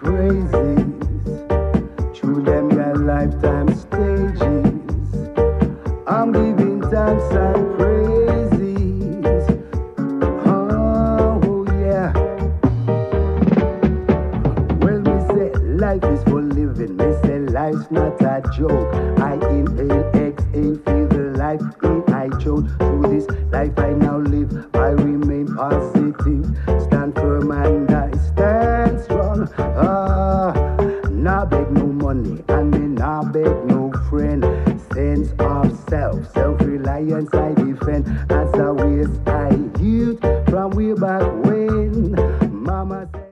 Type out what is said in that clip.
praises through them your lifetime stages. I'm giving thanks and praises. Oh yeah. Well, me say life is for living. Me say life's not a joke. I inhale, exhale, feel the life in I chose. Through this life I now live, I remain positive. Stand firm and I stand strong. Nah beg no money and me nah beg no friend. Sense of self, self-reliance I defend. As a waste I youth from way back when. Mama said